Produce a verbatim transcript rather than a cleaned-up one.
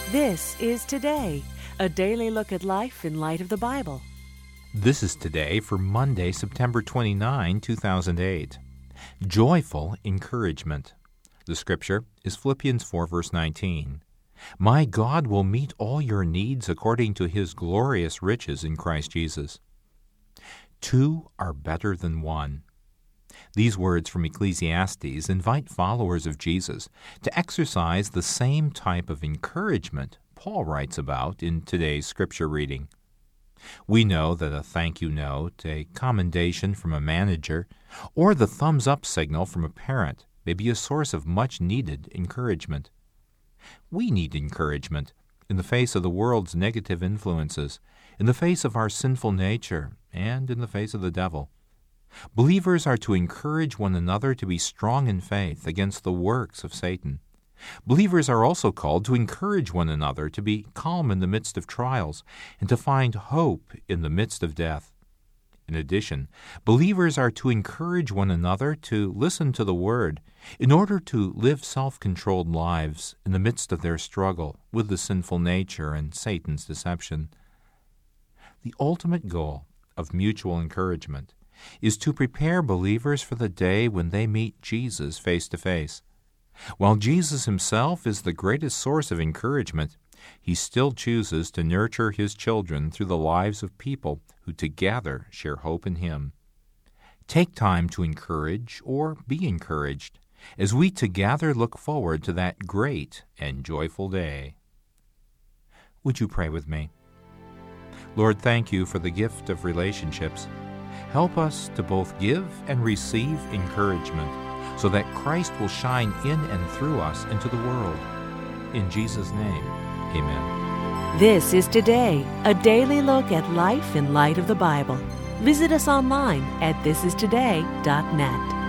This is Today, a daily look at life in light of the Bible. This is Today for Monday, September twenty-ninth, two thousand eight. Joyful encouragement. The scripture is Philippians four, verse nineteen. My God will meet all your needs according to His glorious riches in Christ Jesus. Two are better than one. These words from Ecclesiastes invite followers of Jesus to exercise the same type of encouragement Paul writes about in today's scripture reading. We know that a thank you note, a commendation from a manager, or the thumbs up signal from a parent may be a source of much needed encouragement. We need encouragement in the face of the world's negative influences, in the face of our sinful nature, and in the face of the devil. Believers are to encourage one another to be strong in faith against the works of Satan. Believers are also called to encourage one another to be calm in the midst of trials and to find hope in the midst of death. In addition, believers are to encourage one another to listen to the Word in order to live self-controlled lives in the midst of their struggle with the sinful nature and Satan's deception. The ultimate goal of mutual encouragement is to prepare believers for the day when they meet Jesus face to face. While Jesus himself is the greatest source of encouragement, he still chooses to nurture his children through the lives of people who together share hope in him. Take time to encourage or be encouraged as we together look forward to that great and joyful day. Would you pray with me? Lord, thank you for the gift of relationships. Help us to both give and receive encouragement so that Christ will shine in and through us into the world. In Jesus' name, amen. This is Today, a daily look at life in light of the Bible. Visit us online at this is today dot net.